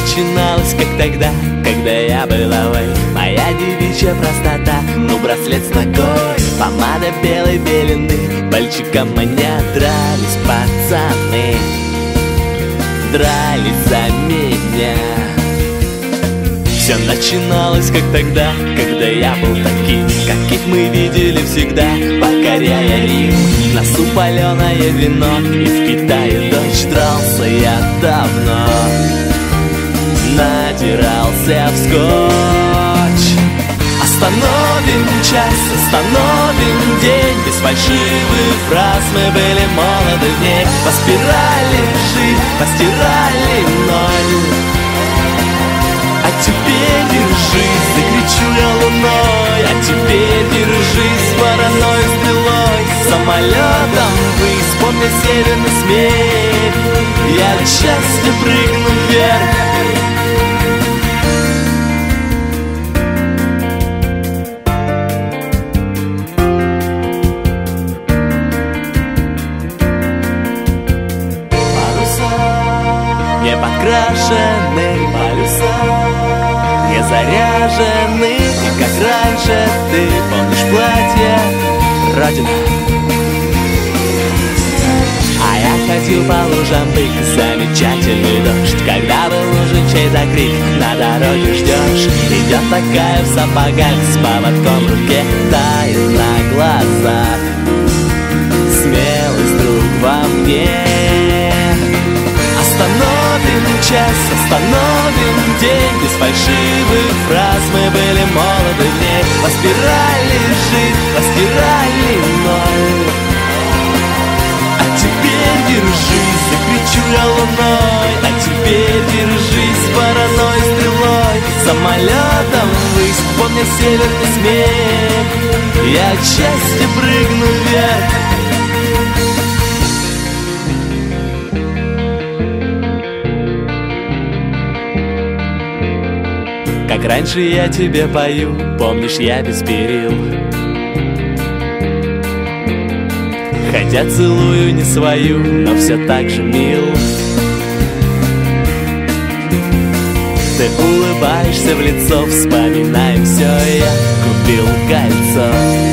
начиналось, как тогда, когда я была, ой, моя девичья простота. Ну, браслет с ногой, помада белой белены, пальчиком манят. Дрались пацаны, дрались за меня. Все начиналось, как тогда, когда я был таким, каких мы видели всегда, покоряя Рим. В носу паленое вино, и в Китае дождь. Дрался я давно, надирался в скотч. Остановим час, остановим день, без фальшивых фраз мы были молоды в ней. По спирали жить, по спирали ноль. А теперь держись, закричу я луной. А теперь держись, вороной стрелой. Самолетом ввысь, помня северный смех, я от счастья прыгну вверх. Не подкрашены полюса, не заряжены, и как раньше ты помнишь платье Родина. А я ходил по лужам, бык, замечательный дождь, когда был нужен чей-то крик, на дороге ждешь. Идет такая в сапогах, с поводком в руке, тает на глазах. Смелость друг во мне. Остановим час, остановим день, без фальшивых фраз мы были молоды в ней. По спирали жить, по спирали ноль. А теперь держись, закричу я луной. А теперь держись, вороной стрелой. Самолетом ввысь, помня северный смех, я от счастья прыгну вверх. Как раньше я тебе пою, помнишь, я без перил, хотя целую не свою, но все так же мил. Ты улыбаешься в лицо, вспоминаем все, я купил кольцо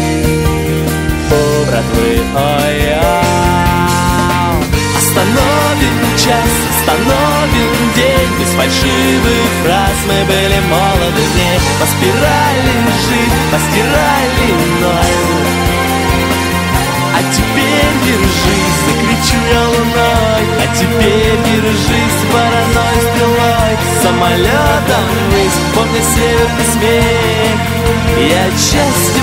у братвы, ой-ой. Остановим час, остановим день, без фальшивых фраз мы были молоды в ней. По спирали жить, по спирали ноль. А теперь держись, закричу я луной. А теперь держись, вороной стрелой. Самолетом ввысь, помня северный смех, я от счастья